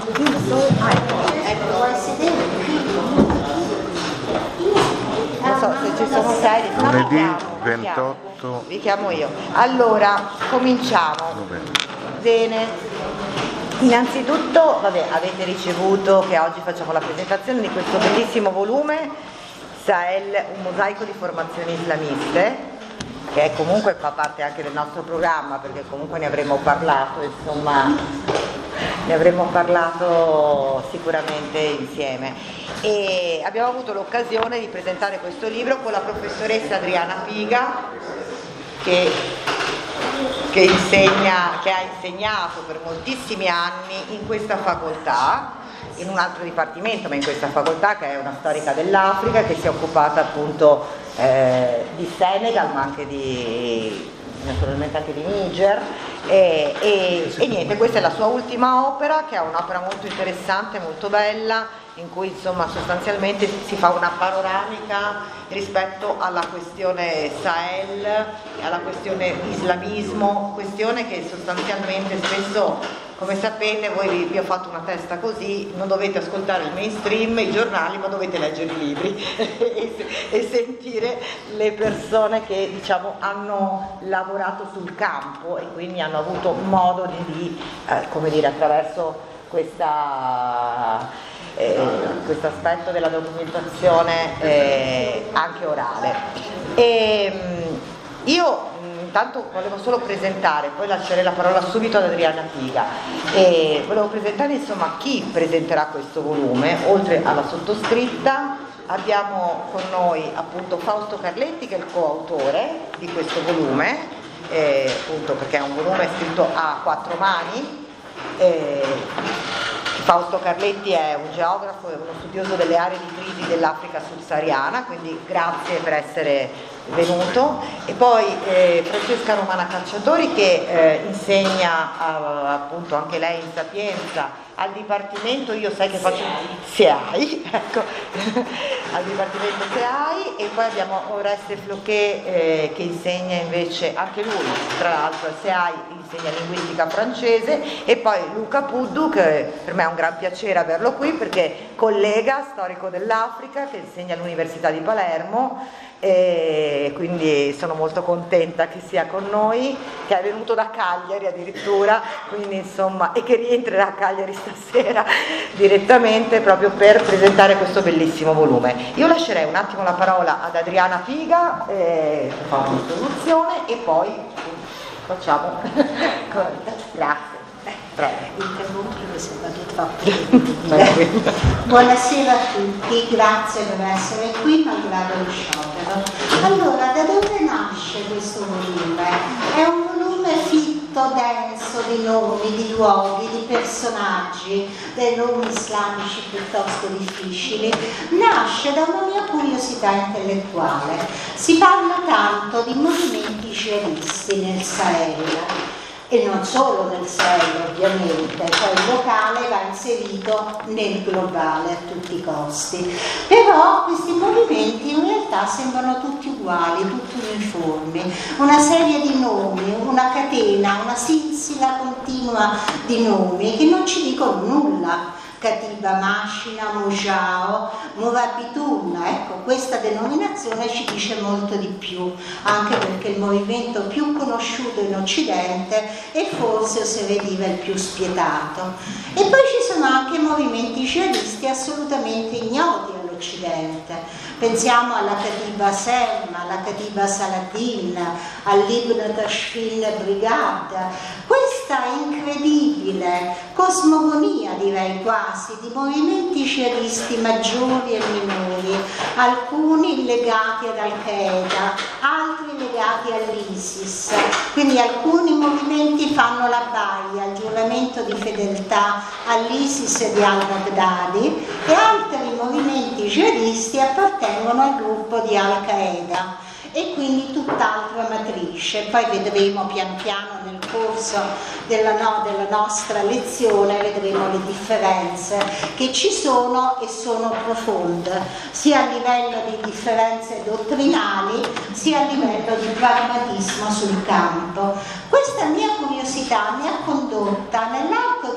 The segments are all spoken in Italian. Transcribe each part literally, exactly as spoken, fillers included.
Ecco, vuoi sedere? Non so se ci sono sedi. Lunedì ventotto. Vi chiamo io. Allora, cominciamo. Bene. Innanzitutto, vabbè, avete ricevuto che oggi facciamo la presentazione di questo bellissimo volume, Sahel, un mosaico di formazioni islamiste, che è comunque fa parte anche del nostro programma, perché comunque ne avremo parlato, insomma, ne avremo parlato sicuramente insieme. E abbiamo avuto l'occasione di presentare questo libro con la professoressa Adriana Piga, che Che, insegna, che ha insegnato per moltissimi anni in questa facoltà, in un altro dipartimento, ma in questa facoltà, che è una storica dell'Africa, che si è occupata appunto eh, di Senegal, ma anche di, naturalmente anche di Niger, e, e, e niente, questa è la sua ultima opera, che è un'opera molto interessante, molto bella, in cui insomma sostanzialmente si fa una panoramica rispetto alla questione Sahel e alla questione islamismo, questione che sostanzialmente spesso, come sapete, voi vi, vi ho fatto una testa così, non dovete ascoltare il mainstream, i giornali, ma dovete leggere i libri e, e sentire le persone che diciamo hanno lavorato sul campo e quindi hanno avuto modo di, di eh, come dire, attraverso questa Eh, questo aspetto della documentazione eh, anche orale. E, mh, io mh, intanto volevo solo presentare, poi lascerei la parola subito ad Adriana Piga, e volevo presentare insomma chi presenterà questo volume. Oltre alla sottoscritta abbiamo con noi appunto Fausto Carletti, che è il coautore di questo volume, eh, appunto perché è un volume scritto a quattro mani. eh, Fausto Carletti è un geografo e uno studioso delle aree di crisi dell'Africa subsahariana, quindi grazie per essere venuto. E poi eh, Francesca Romana Cacciatori, che eh, insegna eh, appunto anche lei in Sapienza al Dipartimento, io sai che faccio S E A I, ecco, al Dipartimento S E A I, e poi abbiamo Oreste Floquet eh, che insegna invece, anche lui tra l'altro al S E A I insegna linguistica francese, e poi Luca Puddu, che per me è un gran piacere averlo qui perché collega, storico dell'Africa, che insegna all'Università di Palermo, e quindi sono molto contenta che sia con noi, che è venuto da Cagliari addirittura, quindi insomma, e che rientrerà a Cagliari stasera direttamente proprio per presentare questo bellissimo volume. Io lascerei un attimo la parola ad Adriana Piga, eh, che fa un'introduzione e poi facciamo grazie. Buonasera a tutti, grazie per essere qui malgrado lo sciopero. Allora, da dove nasce questo volume? È un volume fitto, denso di nomi, di luoghi, di personaggi, dei nomi islamici piuttosto difficili. Nasce da una mia curiosità intellettuale. Si parla tanto di movimenti jihadisti nel Sahel, e non solo nel Sahel ovviamente, poi il locale va inserito nel globale a tutti i costi, però questi movimenti in realtà sembrano tutti uguali, tutti uniformi, una serie di nomi, una catena, una silsila continua di nomi che non ci dicono nulla. Katiba Mashina, Mojao, Moabitun, ecco, questa denominazione ci dice molto di più, anche perché il movimento più conosciuto in Occidente e forse, se vediva, il più spietato. E poi ci sono anche movimenti jihadisti assolutamente ignoti all'Occidente. Pensiamo alla Katiba Selma, alla Katiba Salatin, all'Ibn Tashfin Brigade. Questa incredibile cosmogonia, direi quasi, di movimenti jihadisti maggiori e minori, alcuni legati ad Al-Qaeda, altri legati all'ISIS, quindi alcuni movimenti fanno la baia, il giuramento di fedeltà all'ISIS e di al-Baghdadi, e altri movimenti jihadisti appartengono al gruppo di Al-Qaeda, e quindi tutt'altra matrice. Poi vedremo pian piano nel corso della, no, della nostra lezione, vedremo le differenze che ci sono, e sono profonde, sia a livello di differenze dottrinali sia a livello di pragmatismo sul campo. Questa mia curiosità mi ha condotta nell'arco di ben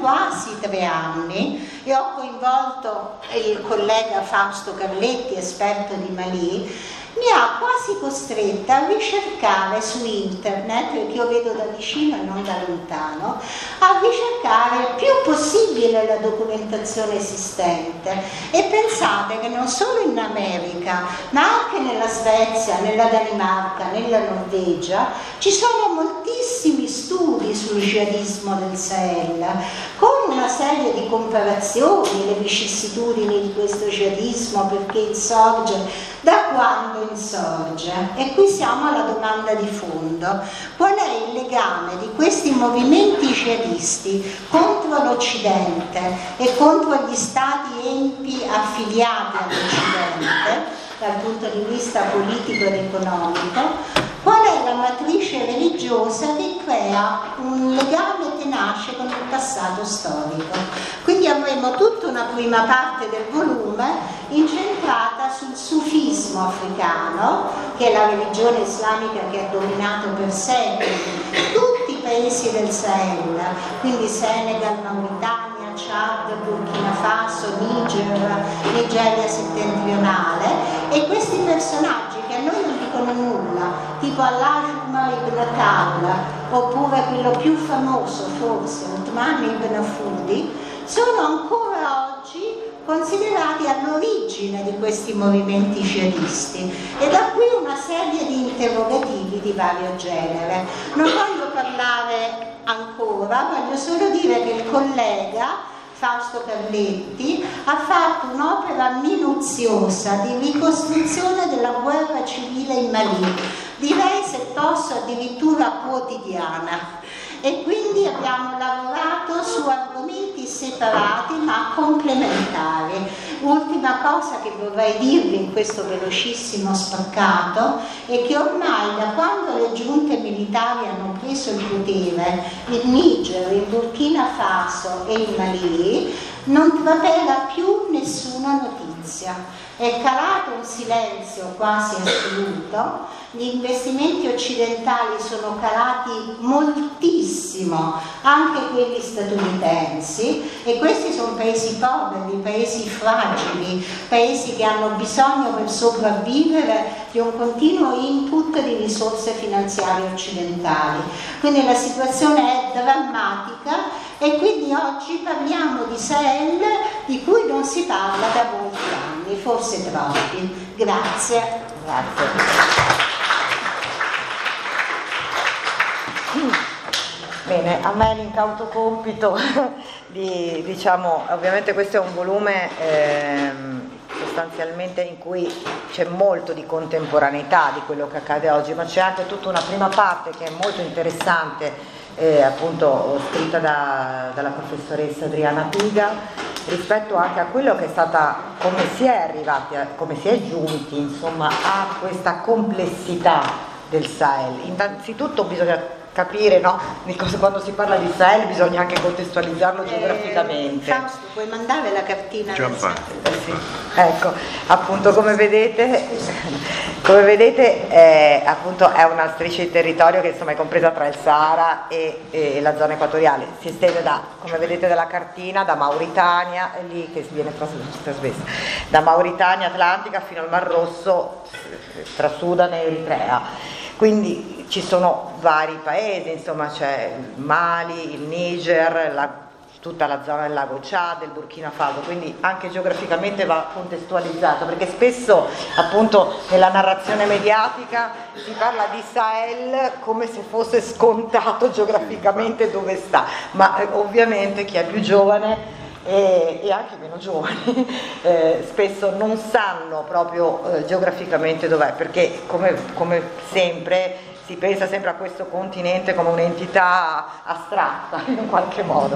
quasi tre anni e ho coinvolto il collega Fausto Carletti, esperto di Malì, mi ha quasi costretta a ricercare su internet, perché io vedo da vicino e non da lontano, a ricercare il più possibile la documentazione esistente. E pensate che non solo in America, ma anche nella Svezia, nella Danimarca, nella Norvegia, ci sono moltissimi studi sul jihadismo del Sahel, con una serie di comparazioni, le vicissitudini di questo jihadismo, perché insorge, da quando insorge. E qui siamo alla domanda di fondo: qual è il legame di questi movimenti jihadisti contro l'Occidente e contro gli stati empi affiliati all'Occidente dal punto di vista politico ed economico? Qual è la matrice religiosa che crea un legame tenace con il passato storico? Quindi avremo tutta una prima parte del volume incentrata sul sufismo africano, che è la religione islamica che ha dominato per secoli tutti i paesi del Sahel, quindi Senegal, Mauritania, Chad, Burkina Faso, Niger, Nigeria settentrionale, e questi personaggi che a noi non dicono nulla, tipo Al-Ajma ibn Tal, oppure quello più famoso forse, Uthman ibn Fudi, sono ancora oggi considerati all'origine di questi movimenti jihadisti, e da qui una serie di interrogativi di vario genere. Non voglio parlare ancora, voglio solo dire che il collega Fausto Carletti ha fatto un'opera minuziosa di ricostruzione della guerra civile in Malì, direi se posso addirittura quotidiana, e quindi abbiamo lavorato su argomenti separati ma complementari. Ultima cosa che vorrei dirvi in questo velocissimo spaccato è che ormai, da quando le giunte militari hanno preso il potere in Niger, in Burkina Faso e in Malì, non trapela più nessuna notizia. È calato un silenzio quasi assoluto, gli investimenti occidentali sono calati moltissimo, anche quelli statunitensi, e questi sono paesi poveri, paesi fragili, paesi che hanno bisogno per sopravvivere di un continuo input di risorse finanziarie occidentali. Quindi la situazione è drammatica, e quindi oggi parliamo di Sahel di cui non si parla da molti anni, forse troppi. Grazie. Grazie. Bene, a me l'incauto compito di, diciamo, ovviamente questo è un volume ehm, sostanzialmente in cui c'è molto di contemporaneità di quello che accade oggi, ma c'è anche tutta una prima parte che è molto interessante, eh, appunto scritta da, dalla professoressa Adriana Piga, rispetto anche a quello che è stata, come si è arrivati, a, come si è giunti insomma a questa complessità del Sahel. Innanzitutto bisogna capire, no? Di cosa, quando si parla di Sahel bisogna anche contestualizzarlo eh, geograficamente. Fausto, puoi mandare la cartina? Già eh, sì. Ecco, appunto come vedete, come vedete è, appunto, è una striscia di territorio che insomma è compresa tra il Sahara e, e la zona equatoriale. Si estende da, come vedete dalla cartina, da Mauritania, è lì che viene trasmessa, da Mauritania Atlantica fino al Mar Rosso, tra Sudan e Eritrea. Quindi ci sono vari paesi, insomma c'è il Mali, il Niger, la, tutta la zona del lago Chad, il Burkina Faso, quindi anche geograficamente va contestualizzato, perché spesso appunto nella narrazione mediatica si parla di Sahel come se fosse scontato geograficamente dove sta, ma eh, ovviamente chi è più giovane E, e anche meno giovani eh, spesso non sanno proprio eh, geograficamente dov'è, perché come, come sempre si pensa sempre a questo continente come un'entità astratta in un qualche modo.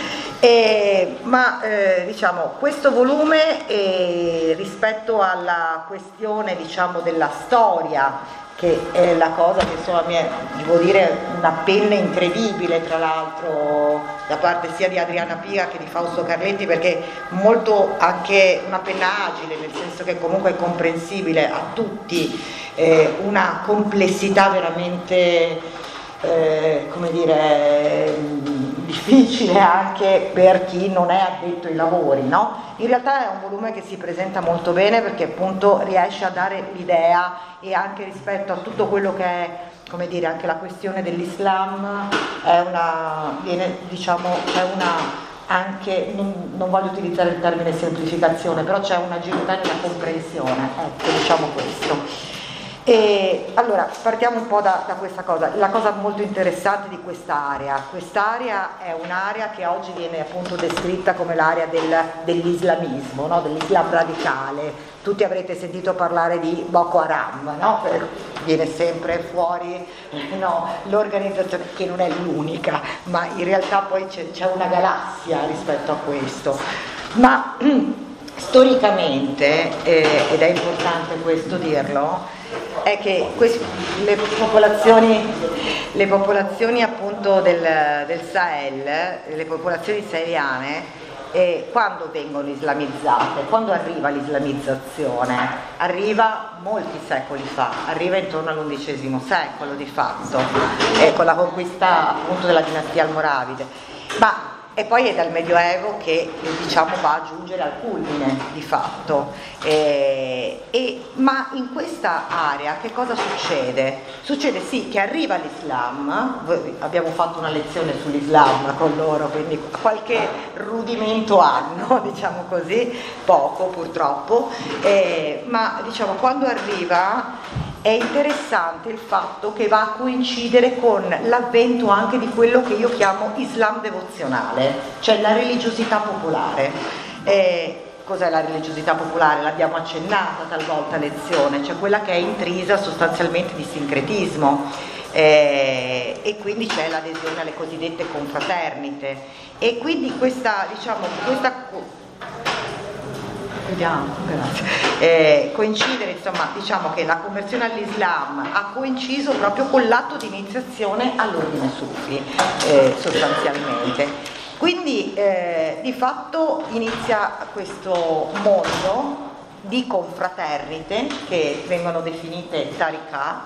E, ma eh, diciamo questo volume eh, rispetto alla questione diciamo della storia, che è la cosa che insomma mi è, devo dire, una penna incredibile tra l'altro da parte sia di Adriana Piga che di Fausto Carletti, perché molto anche una penna agile, nel senso che comunque è comprensibile a tutti, eh, una complessità veramente eh, come dire difficile anche per chi non è addetto ai lavori, no? In realtà è un volume che si presenta molto bene perché appunto riesce a dare l'idea, e anche rispetto a tutto quello che è, come dire, anche la questione dell'Islam è una, viene, diciamo, c'è una anche, non, non voglio utilizzare il termine semplificazione, però c'è un'agilità nella comprensione, ecco, diciamo questo. E allora partiamo un po' da, da questa cosa. La cosa molto interessante di quest'area, quest'area è un'area che oggi viene appunto descritta come l'area del, dell'islamismo, no? Dell'Islam radicale. Tutti avrete sentito parlare di Boko Haram, no? Viene sempre fuori, no, l'organizzazione, che non è l'unica, ma in realtà poi c'è, c'è una galassia rispetto a questo. Ma storicamente, eh, ed è importante questo dirlo, è che queste, le popolazioni, le popolazioni appunto del, del Sahel, le popolazioni saheliane, eh, quando vengono islamizzate, quando arriva l'islamizzazione, arriva molti secoli fa, arriva intorno all'undicesimo secolo di fatto, eh, con la conquista appunto della dinastia almoravide, ma e poi è dal Medioevo che diciamo va a giungere al culmine di fatto. Eh, e, ma in questa area che cosa succede? Succede sì che arriva l'Islam, abbiamo fatto una lezione sull'Islam con loro, quindi qualche rudimento hanno, diciamo così, poco purtroppo, eh, ma diciamo quando arriva è interessante il fatto che va a coincidere con l'avvento anche di quello che io chiamo Islam devozionale, cioè la religiosità popolare. Eh, cos'è la religiosità popolare? L'abbiamo accennata talvolta a lezione, cioè quella che è intrisa sostanzialmente di sincretismo, eh, e quindi c'è l'adesione alle cosiddette confraternite. E quindi questa, diciamo, questa Vediamo, grazie. Eh, coincidere, insomma, diciamo che la conversione all'Islam ha coinciso proprio con l'atto di iniziazione all'ordine Sufi, eh, sostanzialmente. Quindi eh, di fatto inizia questo mondo di confraternite che vengono definite tariqa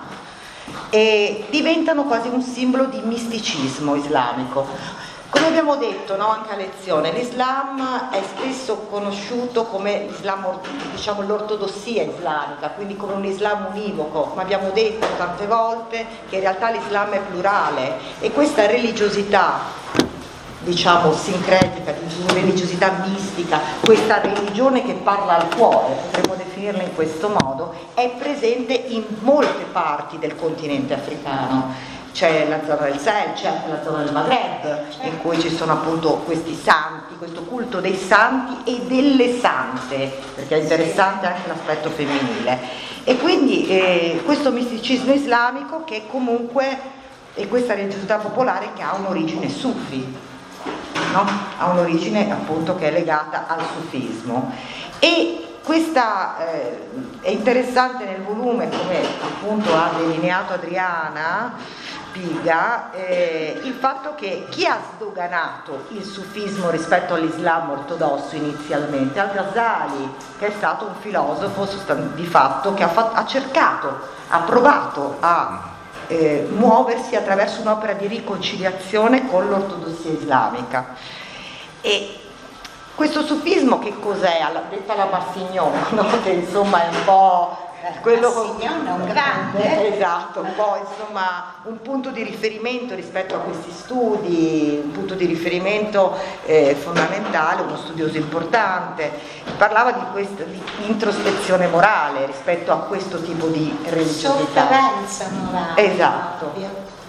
e diventano quasi un simbolo di misticismo islamico. Come abbiamo detto, no, anche a lezione, l'Islam è spesso conosciuto come l'Islam, diciamo, l'ortodossia islamica, quindi come un Islam univoco, ma abbiamo detto tante volte che in realtà l'Islam è plurale e questa religiosità, diciamo, sincretica, religiosità mistica, questa religione che parla al cuore, potremmo definirla in questo modo, è presente in molte parti del continente africano. C'è la zona del Sahel, c'è anche la zona del Maghreb, in cui ci sono appunto questi santi, questo culto dei santi e delle sante, perché è interessante anche l'aspetto femminile. E quindi eh, questo misticismo islamico che comunque, e questa religiosità popolare che ha un'origine sufi, no? Ha un'origine appunto che è legata al sufismo. E questa eh, è interessante nel volume, come appunto ha delineato Adriana Piga, eh, il fatto che chi ha sdoganato il sufismo rispetto all'Islam ortodosso inizialmente? Al-Ghazali, che è stato un filosofo di fatto che ha, fatto, ha cercato, ha provato a eh, muoversi attraverso un'opera di riconciliazione con l'ortodossia islamica. E questo sufismo che cos'è? Detta la Massignon, no? Che insomma è un po' quello Massignon è un grande, esatto, un po' insomma un punto di riferimento rispetto a questi studi, un punto di riferimento eh, fondamentale, uno studioso importante. Parlava di questa di introspezione morale rispetto a questo tipo di religiosità. Sofferenza morale. Esatto. Ovvio.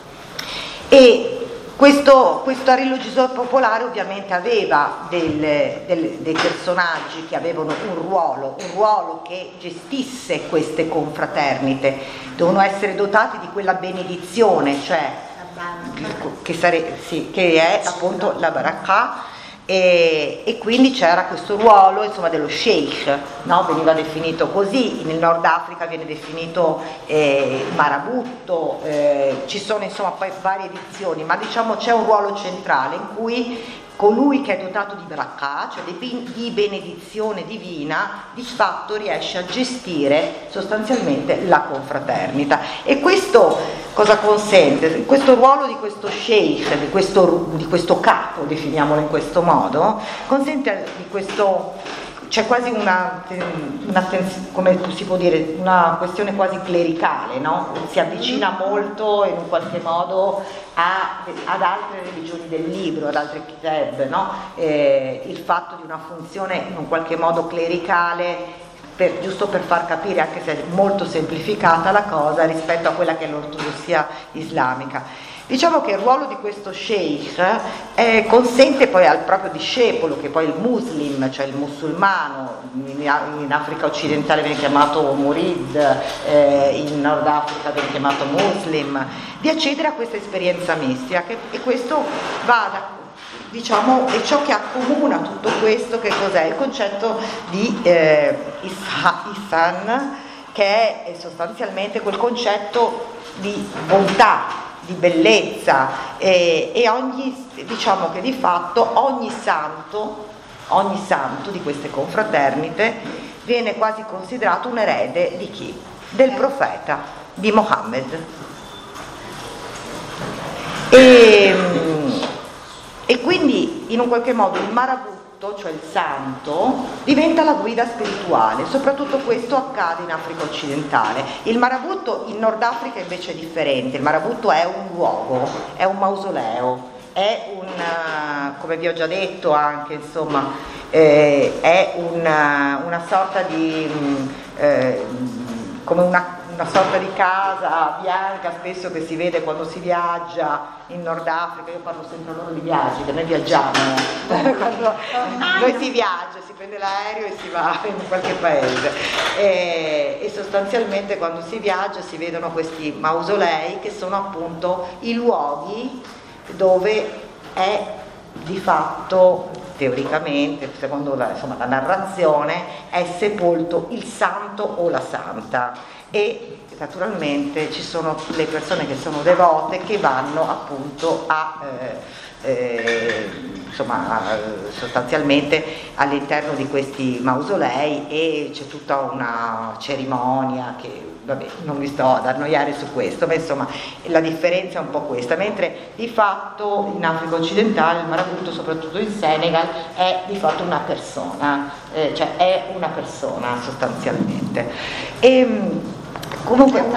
E Questo, questa religiosità popolare ovviamente aveva del, del, dei personaggi che avevano un ruolo, un ruolo che gestisse queste confraternite, devono essere dotati di quella benedizione, cioè che, sare, sì, che è appunto la barakah, e, e quindi c'era questo ruolo insomma dello sheikh, no? Veniva definito così, nel Nord Africa viene definito eh, marabutto, eh, ci sono insomma poi varie edizioni, ma diciamo c'è un ruolo centrale in cui colui che è dotato di barakah, cioè di benedizione divina, di fatto riesce a gestire sostanzialmente la confraternita. E questo cosa consente? Questo ruolo di questo sheikh, di questo, di questo capo, definiamolo in questo modo, consente di questo... C'è quasi una, una, come si può dire, una questione quasi clericale, no? Si avvicina molto in un qualche modo a, ad altre religioni del libro, ad altri kitab, no? Eh, il fatto di una funzione in un qualche modo clericale, per, giusto per far capire, anche se è molto semplificata la cosa, rispetto a quella che è l'ortodossia islamica. Diciamo che il ruolo di questo sheikh eh, consente poi al proprio discepolo, che poi il muslim, cioè il musulmano, in, in Africa occidentale viene chiamato murid, eh, in Nord Africa viene chiamato muslim, di accedere a questa esperienza mistica, che, e questo va da, diciamo, è ciò che accomuna tutto questo, che cos'è? Il concetto di eh, ihsan, che è sostanzialmente quel concetto di bontà, di bellezza, eh, e ogni, diciamo che di fatto ogni santo, ogni santo di queste confraternite viene quasi considerato un erede di chi? Del profeta, di Mohammed. E, e quindi in un qualche modo il marabutto, cioè il santo, diventa la guida spirituale. Soprattutto questo accade in Africa occidentale. Il marabutto in Nord Africa invece è differente. Il marabutto è un luogo, è un mausoleo, è una, come vi ho già detto anche, insomma, eh, è una, una sorta di eh, come una, una sorta di casa bianca, spesso che si vede quando si viaggia in Nord Africa. Io parlo sempre loro di viaggi, che noi viaggiamo, quando noi si viaggia, si prende l'aereo e si va in qualche paese, e, e sostanzialmente quando si viaggia si vedono questi mausolei, che sono appunto i luoghi dove è di fatto, teoricamente, secondo la, insomma, la narrazione, è sepolto il santo o la santa. E naturalmente ci sono le persone che sono devote, che vanno appunto a eh, eh, insomma sostanzialmente all'interno di questi mausolei, e c'è tutta una cerimonia che, vabbè, non vi sto ad annoiare su questo, ma insomma la differenza è un po' questa, mentre di fatto in Africa occidentale il marabutto, soprattutto in Senegal, è di fatto una persona, eh, cioè è una persona sostanzialmente. E, comunque una...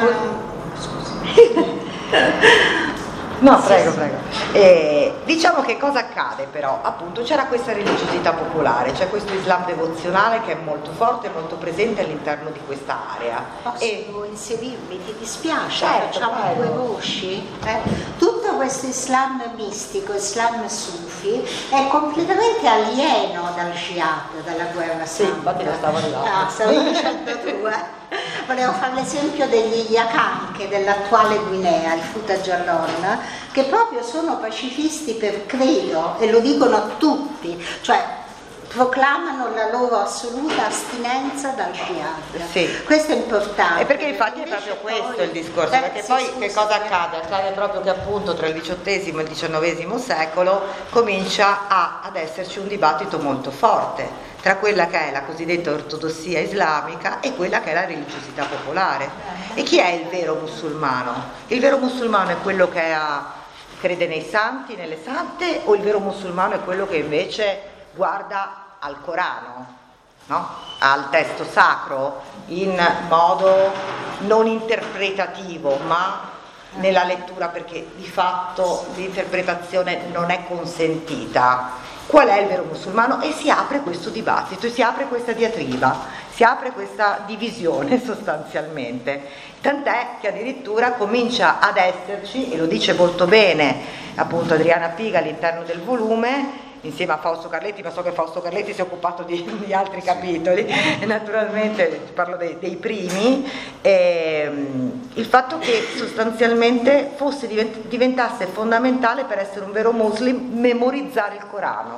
no, prego, prego. Eh, diciamo che cosa accade però? Appunto c'era questa religiosità popolare, c'è questo Islam devozionale che è molto forte, molto presente all'interno di questa area. Posso e... inserirmi? Ti dispiace? Certo, facciamo prego. due voci? Eh? Tutto questo Islam mistico, Islam sufi, è completamente alieno dal jihad, dalla guerra santa. Sì, infatti lo stavo arrivando. Ah, stavo dicendo tu, eh? Volevo fare l'esempio degli Yakanke dell'attuale Guinea, il Fouta-Djallon, che proprio sono pacifisti per credo, e lo dicono tutti, cioè proclamano la loro assoluta astinenza dal jihad. Sì. Questo è importante. E perché infatti è proprio questo poi, il discorso, eh, perché sì, poi scusi, che cosa accade? Accade proprio che appunto tra il diciottesimo e il diciannovesimo secolo comincia a, ad esserci un dibattito molto forte tra quella che è la cosiddetta ortodossia islamica e quella che è la religiosità popolare. E chi è il vero musulmano? Il vero musulmano è quello che ha, crede nei santi, nelle sante, o il vero musulmano è quello che invece guarda al Corano, no? Al testo sacro, in modo non interpretativo, ma nella lettura, perché di fatto l'interpretazione non è consentita. Qual è il vero musulmano? E si apre questo dibattito, si apre questa diatriba, si apre questa divisione sostanzialmente, tant'è che addirittura comincia ad esserci, e lo dice molto bene appunto Adriana Piga all'interno del volume, insieme a Fausto Carletti, ma so che Fausto Carletti si è occupato di, di altri capitoli, e naturalmente parlo dei, dei primi, ehm, il fatto che sostanzialmente fosse, diventasse fondamentale per essere un vero muslim memorizzare il Corano,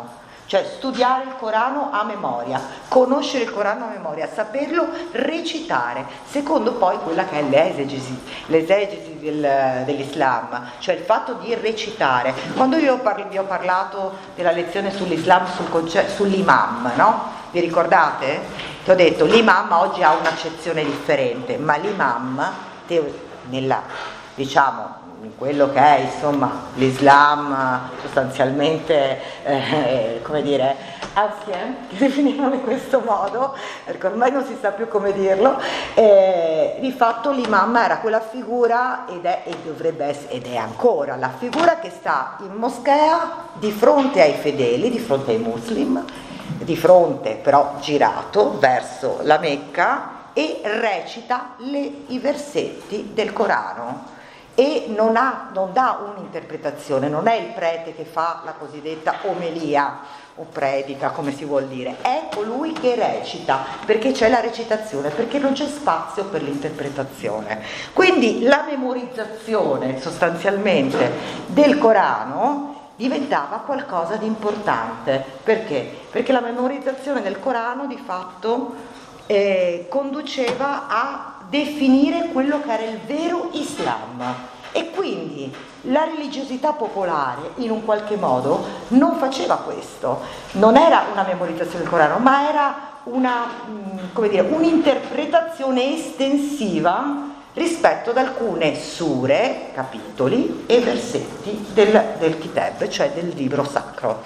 cioè studiare il Corano a memoria, conoscere il Corano a memoria, saperlo recitare, secondo poi quella che è l'esegesi, l'esegesi del, dell'Islam, cioè il fatto di recitare. Quando io parli, vi ho parlato della lezione sull'Islam, sul conce- sull'imam, no? Vi ricordate? Ti ho detto, l'imam oggi ha un'accezione differente, ma l'imam, te, nella, diciamo, in quello che è insomma l'Islam sostanzialmente eh, come dire ancien, che definivano in questo modo perché ormai non si sa più come dirlo, eh, di fatto l'imam era quella figura ed è, e dovrebbe essere, ed è ancora la figura che sta in moschea di fronte ai fedeli, di fronte ai muslim, di fronte però girato verso la Mecca e recita le, i versetti del Corano e non, ha, non dà un'interpretazione, non è il prete che fa la cosiddetta omelia o predica, come si vuol dire, è colui che recita, perché c'è la recitazione, perché non c'è spazio per l'interpretazione. Quindi la memorizzazione sostanzialmente del Corano diventava qualcosa di importante. Perché? Perché la memorizzazione del Corano di fatto eh, conduceva a definire quello che era il vero Islam, e quindi la religiosità popolare in un qualche modo non faceva questo, non era una memorizzazione del Corano, ma era una, come dire, un'interpretazione estensiva rispetto ad alcune sure, capitoli e versetti del, del Kitab, cioè del libro sacro.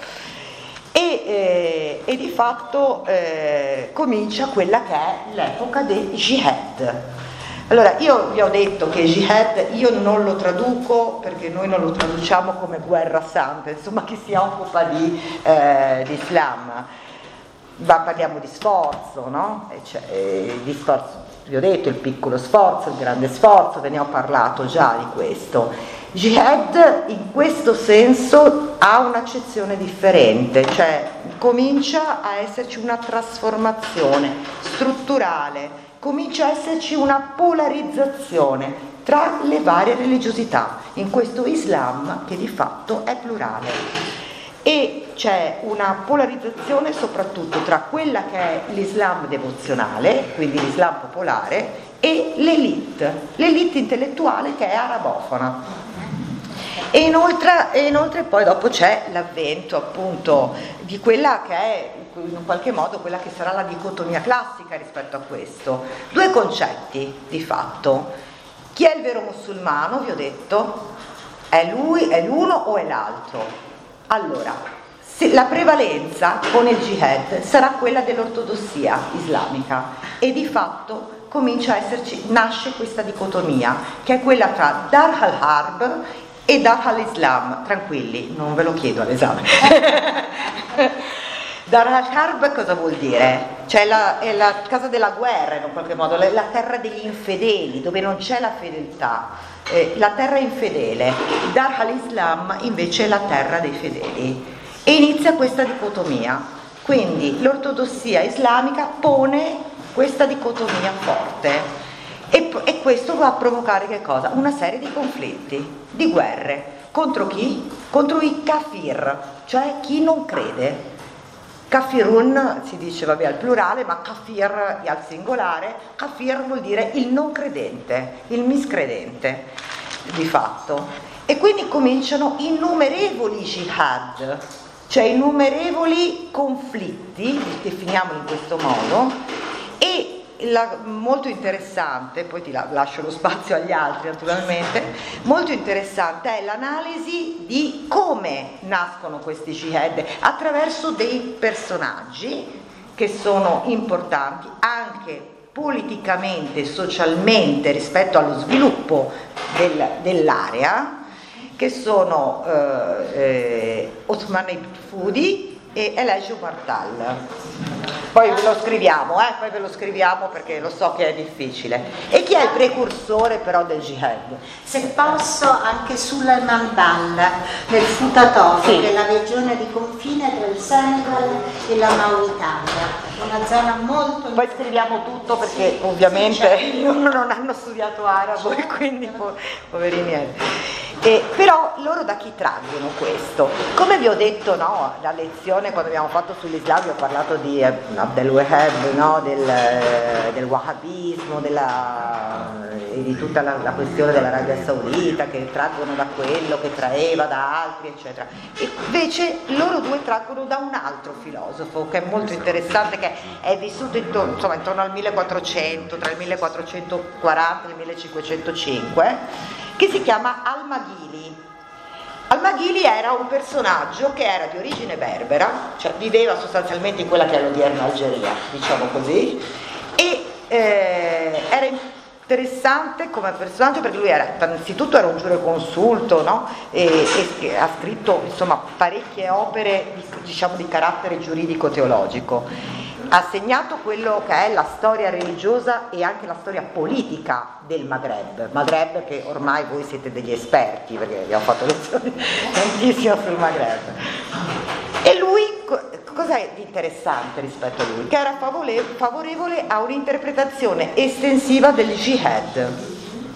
E, eh, e di fatto eh, comincia quella che è l'epoca del jihad. Allora, io vi ho detto che jihad io non lo traduco perché noi non lo traduciamo come guerra santa, insomma chi si occupa di, eh, di Islam, ma parliamo di sforzo, no? E cioè, eh, di sforzo, vi ho detto il piccolo sforzo, il grande sforzo, ve ne ho parlato già di questo. Jihad in questo senso ha un'accezione differente, cioè comincia a esserci una trasformazione strutturale, comincia a esserci una polarizzazione tra le varie religiosità in questo Islam che di fatto è plurale, e c'è una polarizzazione soprattutto tra quella che è l'Islam devozionale, quindi l'Islam popolare, e l'elite, l'elite intellettuale che è arabofona. E inoltre, e inoltre poi dopo c'è l'avvento appunto di quella che è in un qualche modo quella che sarà la dicotomia classica rispetto a questo. Due concetti di fatto. Chi è il vero musulmano, vi ho detto? È lui, è l'uno o è l'altro? Allora, se la prevalenza con il jihad sarà quella dell'ortodossia islamica e di fatto comincia a esserci, nasce questa dicotomia che è quella tra Dar al-Harb e Dar al-Islam. Tranquilli, non ve lo chiedo all'esame. Dar al-Harb cosa vuol dire? Cioè la, è la casa della guerra in un qualche modo, la, la terra degli infedeli, dove non c'è la fedeltà, eh, la terra infedele. Dar al-Islam invece è la terra dei fedeli. E inizia questa dicotomia. Quindi l'ortodossia islamica pone questa dicotomia forte e, e questo va a provocare che cosa? Una serie di conflitti, di guerre. Contro chi? Contro i kafir, cioè chi non crede. Kafirun si dice vabbè al plurale, ma kafir al singolare. Kafir vuol dire il non credente, il miscredente di fatto. E quindi cominciano innumerevoli jihad, cioè innumerevoli conflitti, li definiamoli in questo modo. E la, molto interessante, poi ti la, lascio lo spazio agli altri naturalmente, molto interessante è l'analisi di come nascono questi jihad attraverso dei personaggi che sono importanti anche politicamente, socialmente rispetto allo sviluppo del, dell'area, che sono eh, eh, Othman ibn Fudi e Elijah Bartal. Poi ve lo scriviamo, eh? Poi ve lo scriviamo perché lo so che è difficile. E chi è il precursore però del jihad? Se posso, anche sul Mandal, nel Futatorio, sì, che è la regione di confine tra il Senegal e la Mauritania. Una zona molto... Poi scriviamo tutto perché ovviamente sì, certo, non hanno studiato arabo, certo, e quindi po- poverini. E, però loro da chi traggono questo? Come vi ho detto, no, la lezione quando abbiamo fatto sull'Islam, vi ho parlato di eh, Abdel Wahab, no, del, eh, del wahhabismo, della, e di tutta la, la questione dell'Arabia Saudita, che traggono da quello che traeva da altri, eccetera. E invece loro due traggono da un altro filosofo che è molto interessante, che è vissuto intorno, insomma, intorno al millequattrocento, tra il millequattrocentoquaranta e il millecinquecentocinque, che si chiama Al-Maghili. Al-Maghili era un personaggio che era di origine berbera, cioè viveva sostanzialmente in quella che è l'odierna Algeria, diciamo così, e eh, era interessante come personaggio perché lui era, innanzitutto era un giureconsulto, no? e, e, e ha scritto insomma parecchie opere, diciamo, di carattere giuridico-teologico. Ha segnato quello che è la storia religiosa e anche la storia politica del Maghreb, Maghreb che ormai voi siete degli esperti perché abbiamo fatto lezioni tantissimo sul Maghreb. E lui, cos'è di interessante rispetto a lui? Che era favorevole a un'interpretazione estensiva del jihad.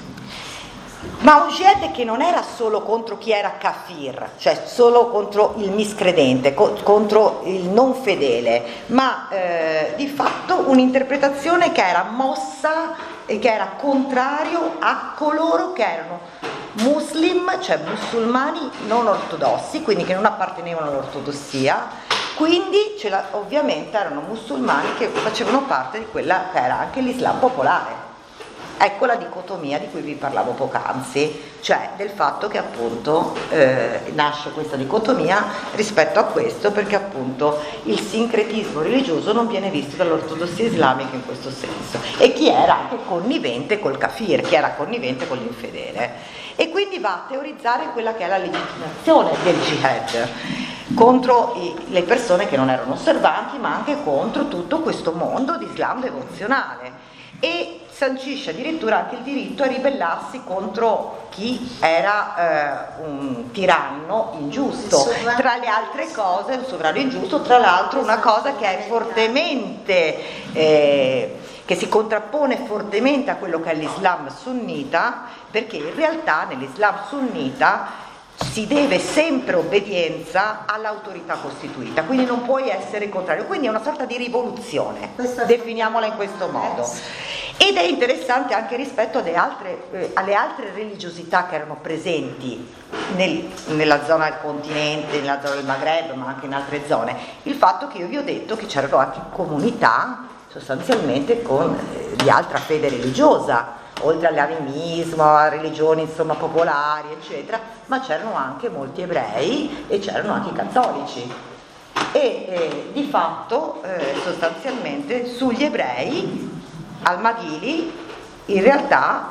Ma un jihad che non era solo contro chi era kafir, cioè solo contro il miscredente, co- contro il non fedele, ma eh, di fatto un'interpretazione che era mossa e che era contrario a coloro che erano muslim, cioè musulmani non ortodossi, quindi che non appartenevano all'ortodossia, quindi ce la, ovviamente erano musulmani che facevano parte di quella che era anche l'Islam popolare. Ecco la dicotomia di cui vi parlavo poc'anzi, cioè del fatto che appunto eh, nasce questa dicotomia rispetto a questo, perché appunto il sincretismo religioso non viene visto dall'ortodossia islamica in questo senso, e chi era anche connivente col kafir, chi era connivente con l'infedele, e quindi va a teorizzare quella che è la legittimazione del jihad contro i, le persone che non erano osservanti, ma anche contro tutto questo mondo di Islam devozionale, e sancisce addirittura anche il diritto a ribellarsi contro chi era eh, un tiranno ingiusto, tra le altre cose, un sovrano ingiusto, tra l'altro una cosa che è fortemente eh, che si contrappone fortemente a quello che è l'Islam sunnita, perché in realtà nell'Islam sunnita si deve sempre obbedienza all'autorità costituita, quindi non puoi essere contrario, quindi è una sorta di rivoluzione, definiamola in questo modo. Ed è interessante anche rispetto alle altre, eh, alle altre religiosità che erano presenti nel, nella zona del continente, nella zona del Maghreb, ma anche in altre zone, il fatto che io vi ho detto che c'erano anche comunità sostanzialmente con, eh, di altra fede religiosa, oltre all'animismo, a religioni insomma popolari eccetera, ma c'erano anche molti ebrei e c'erano anche i cattolici, e eh, di fatto eh, sostanzialmente sugli ebrei Al-Maghili in realtà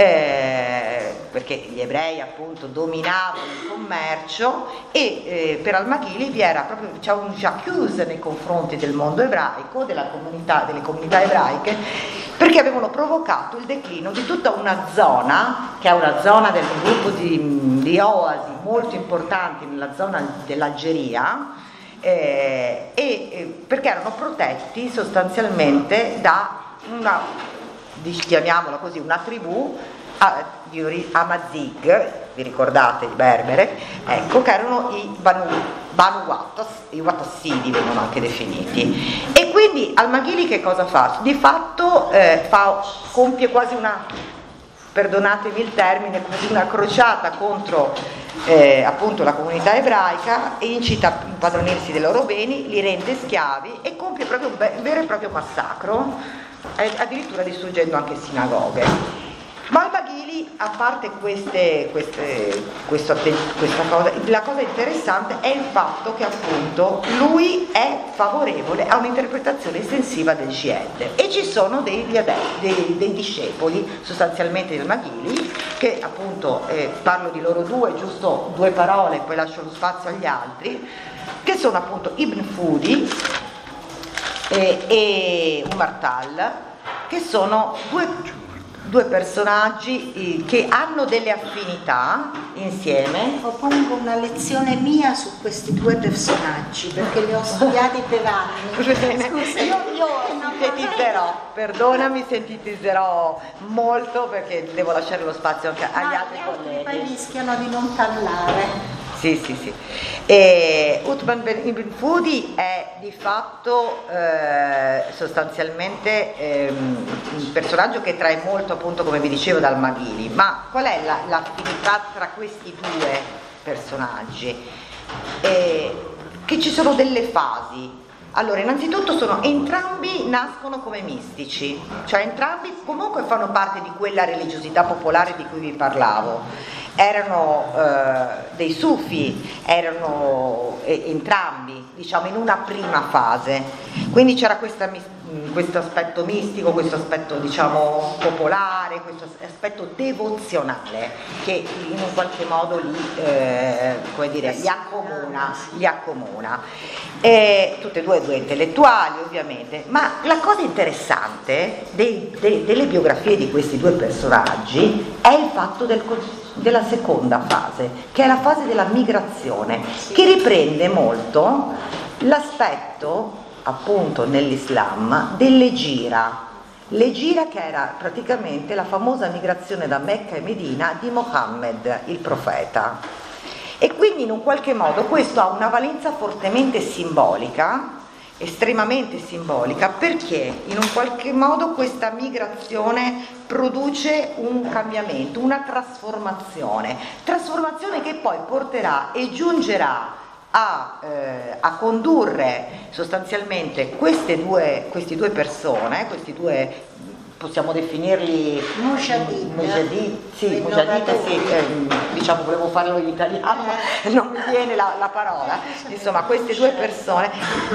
eh, perché gli ebrei appunto dominavano il commercio, e eh, per Al-Maghili vi era proprio, diciamo, un j'accuse nei confronti del mondo ebraico, della comunità, delle comunità ebraiche, perché avevano provocato il declino di tutta una zona che è una zona del gruppo di, di oasi molto importanti nella zona dell'Algeria, eh, e eh, perché erano protetti sostanzialmente da una, chiamiamola così, una tribù a, di Amazigh, vi ricordate, i berbere, ecco, che erano i Banu, Banu Wattas, i Wattassidi vengono anche definiti. E quindi Al-Maghili che cosa fa? Di fatto eh, fa, compie quasi una, perdonatemi il termine, quasi una crociata contro eh, appunto la comunità ebraica, e incita a impadronirsi dei loro beni, li rende schiavi e compie proprio un vero e proprio massacro, addirittura distruggendo anche sinagoghe. Ma Al-Maghili, a parte queste, queste, questo, questa cosa, la cosa interessante è il fatto che appunto lui è favorevole a un'interpretazione estensiva del jihad, e ci sono degli adepti, dei, dei discepoli sostanzialmente del Maghili, che appunto eh, parlo di loro due, giusto due parole, poi lascio lo spazio agli altri, che sono appunto Ibn Fudi e, e Umar Tal, che sono due, due personaggi eh, che hanno delle affinità insieme. Propongo una lezione mia su questi due personaggi perché li ho studiati per anni. Bene. Scusa, io, io non sintetizzerò, perdonami, sintetizzerò molto perché devo lasciare lo spazio anche agli vorrei... altri No, gli colleghi. poi rischiano di non parlare. Sì, sì, sì. E Uthman ibn Fudi è di fatto eh, sostanzialmente ehm, un personaggio che trae molto, appunto, come vi dicevo, dal Maghili. Ma qual è la, l'affinità tra questi due personaggi? Eh, che ci sono delle fasi. Allora, innanzitutto sono entrambi nascono come mistici, cioè entrambi comunque fanno parte di quella religiosità popolare di cui vi parlavo. Erano eh, dei sufi, erano eh, entrambi, diciamo, in una prima fase. Quindi c'era questa, questo aspetto mistico, questo aspetto, diciamo, popolare, questo aspetto devozionale che in un qualche modo li, eh, come dire, li accomuna, li accomuna. E tutte e due due intellettuali, ovviamente, ma la cosa interessante dei, de, delle biografie di questi due personaggi è il fatto del, della seconda fase, che è la fase della migrazione, che riprende molto l'aspetto, appunto, nell'Islam dell'Egira. L'Egira, che era praticamente la famosa migrazione da Mecca e Medina di Mohammed, il profeta. E quindi in un qualche modo questo ha una valenza fortemente simbolica, estremamente simbolica, perché in un qualche modo questa migrazione produce un cambiamento, una trasformazione, trasformazione che poi porterà e giungerà a, eh, a condurre sostanzialmente queste due, queste due persone, questi due, possiamo definirli Mujahideen, Mujahideen, sì, Mujahideen, sì, eh, diciamo, volevo farlo in italiano, ma non mi viene la, la parola. Insomma, queste due persone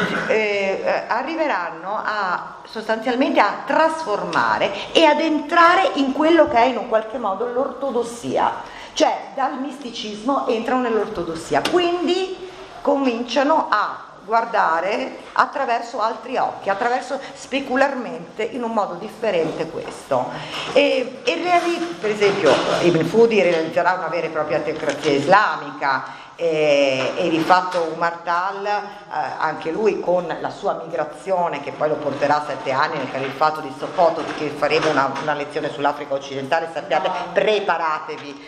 eh, eh, arriveranno a sostanzialmente a trasformare e ad entrare in quello che è in un qualche modo l'ortodossia, cioè dal misticismo entrano nell'ortodossia, quindi cominciano a guardare attraverso altri occhi, attraverso specularmente in un modo differente questo. E, e reali, per esempio Ibn Fudi realizzerà una vera e propria teocrazia islamica e, e di fatto Umar Tal, eh, anche lui con la sua migrazione che poi lo porterà a sette anni nel califfato di Sokoto, che faremo una, una lezione sull'Africa occidentale, sappiate, preparatevi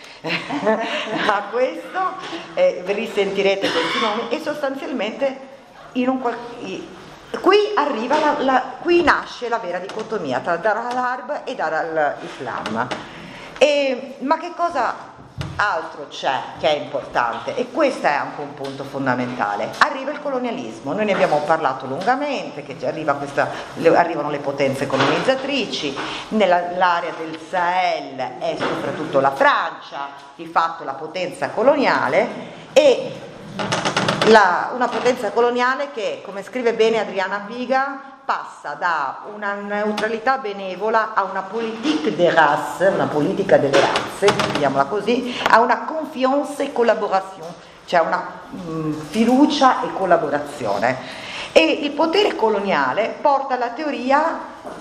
a questo, eh, risentirete questi nomi e sostanzialmente in un qual- qui arriva la, la, qui nasce la vera dicotomia tra Dar al-Harb e Dar al-Islam. E, ma che cosa altro c'è che è importante? E questo è anche un punto fondamentale. Arriva il colonialismo, noi ne abbiamo parlato lungamente, che arriva questa, le, arrivano le potenze colonizzatrici, nell'area del Sahel è soprattutto la Francia, di fatto la potenza coloniale, e La, una potenza coloniale che, come scrive bene Adriana Piga, passa da una neutralità benevola a una politique des races, una politica delle razze, chiamiamola così, a una confiance et collaboration, cioè una mh, fiducia e collaborazione. E il potere coloniale porta alla teoria,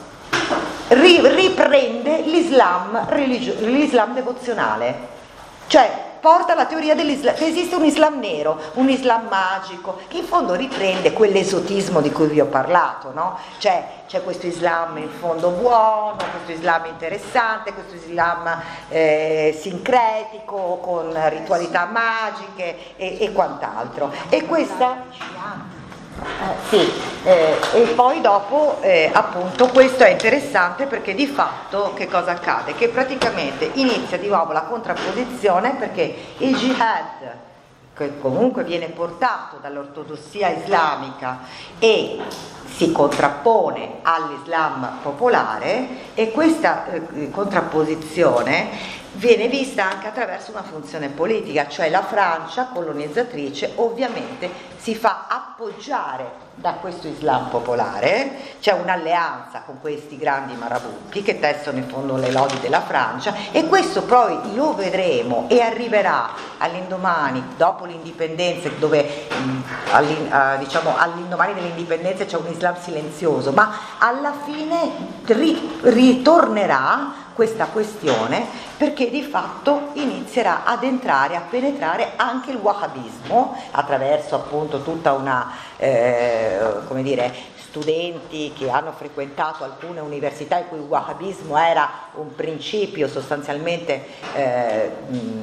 ri, riprende l'Islam, religio, l'Islam devozionale, cioè porta la teoria dell'Islam, che esiste un Islam nero, un Islam magico, che in fondo riprende quell'esotismo di cui vi ho parlato, no? Cioè c'è questo Islam in fondo buono, questo Islam interessante, questo Islam eh, sincretico, con ritualità magiche e, e quant'altro. E questa... Eh, sì, eh, e poi dopo eh, appunto questo è interessante perché di fatto che cosa accade? Che praticamente inizia di nuovo la contrapposizione, perché il jihad, che comunque viene portato dall'ortodossia islamica e si contrappone all'Islam popolare, e questa eh, contrapposizione viene vista anche attraverso una funzione politica, cioè la Francia colonizzatrice ovviamente si fa appoggiare da questo Islam popolare, c'è un'alleanza con questi grandi marabutti che tessono in fondo le lodi della Francia, e questo poi lo vedremo e arriverà all'indomani, dopo l'indipendenza, dove mh, all'in, uh, diciamo all'indomani dell'indipendenza c'è un, l'Islam silenzioso, ma alla fine ri- ritornerà questa questione, perché di fatto inizierà ad entrare, a penetrare anche il wahhabismo attraverso appunto tutta una, eh, come dire, studenti che hanno frequentato alcune università in cui il wahhabismo era un principio sostanzialmente eh,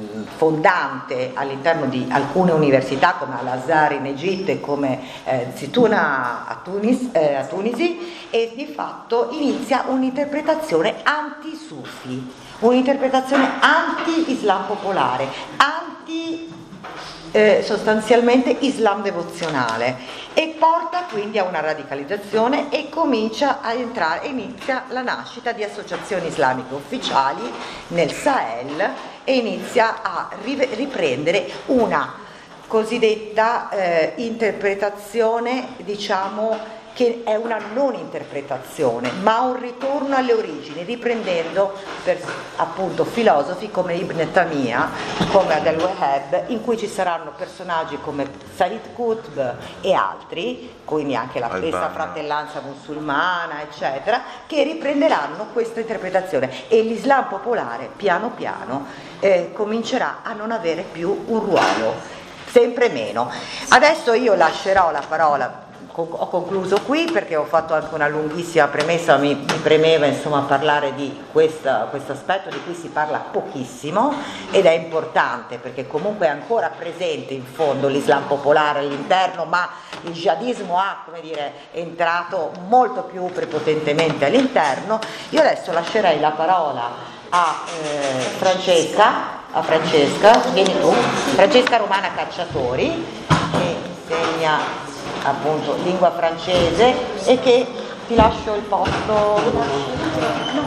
fondante all'interno di alcune università come Al-Azhar in Egitto e come eh, Zitouna a, Tunis, eh, a Tunisi, e di fatto inizia un'interpretazione anti-sufi, un'interpretazione anti-islam popolare, anti Eh, sostanzialmente islam devozionale, e porta quindi a una radicalizzazione e comincia a entrare, inizia la nascita di associazioni islamiche ufficiali nel Sahel e inizia a riprendere una cosiddetta eh, interpretazione, diciamo, che è una non interpretazione, ma un ritorno alle origini, riprendendo per appunto filosofi come Ibn Taymiyyah, come Abdel Wahhab, in cui ci saranno personaggi come Said Qutb e altri, quindi anche la stessa fratellanza musulmana, eccetera, che riprenderanno questa interpretazione, e l'Islam popolare piano piano eh, comincerà a non avere più un ruolo, sempre meno. Adesso io lascerò la parola. Ho concluso qui perché ho fatto anche una lunghissima premessa, mi, mi premeva insomma parlare di questo aspetto di cui si parla pochissimo, ed è importante perché comunque è ancora presente in fondo l'Islam popolare all'interno, ma il jihadismo ha, come dire, entrato molto più prepotentemente all'interno. Io adesso lascerei la parola a eh, Francesca, a Francesca, vieni tu, Francesca Romana Cacciatori, che insegna appunto lingua francese, e che ti lascio il posto.